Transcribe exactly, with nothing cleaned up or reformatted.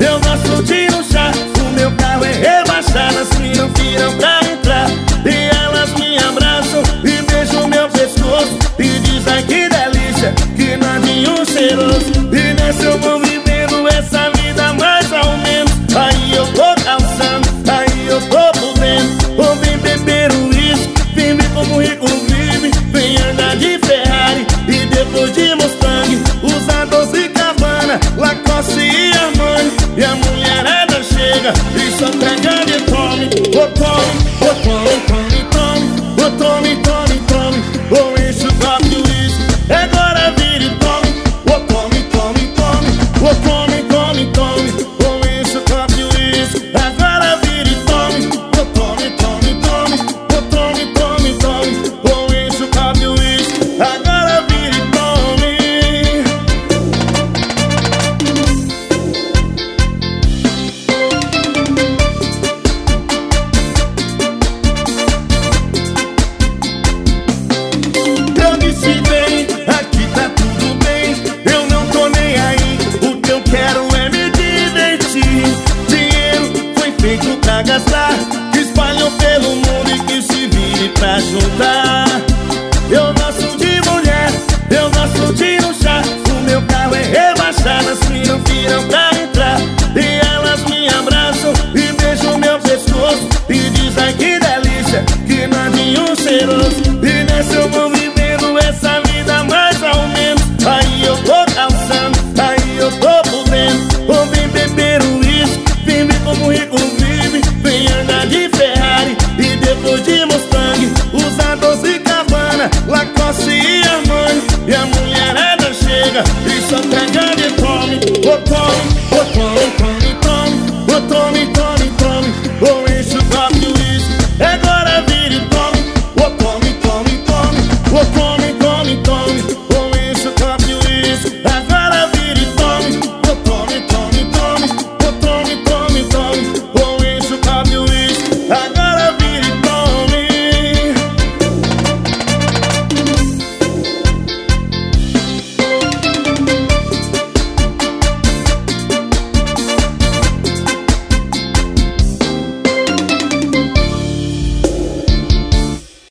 Eu gosto de ir no chá. O meu carro é rebaixado, as minas viram pra entrar e elas me abraçam e beijam meu pescoço e diz ai que delícia, que nadinho cheiroso. E nessa eu vou vivendo essa vida mais ou menos. Aí eu tô calçando, aí eu tô podendo. Vou vir beber o uísque, vim ver como rico vive. Vem andar de Ferrari e depois de Mustang, usar doze Gabbana, Lacoste e Armani. E a mulherada chega e só pega de tome. Ô tome, ô tome, tome, tome. Ô tome, tome, tome. Ou enche o copo de uísque, agora vira e tome. Ô tome, tome, tome. Ô tome, tome, tome. Ou enche o copo de uísque, agora vira e tome. Ô tome, tome, tome. Ô tome, tome, tome. Ou enche o copo de uísque, agora vira e tome. Eu disse bem, aqui tá tudo bem. Eu não tô nem aí, o que eu quero é me divertir. Dinheiro foi feito pra gastar, que espalham pelo mundo e que se vire pra juntar. Eu gosto de mulher, eu gosto de ir no chá. O meu carro é rebaixado, as minas viram pra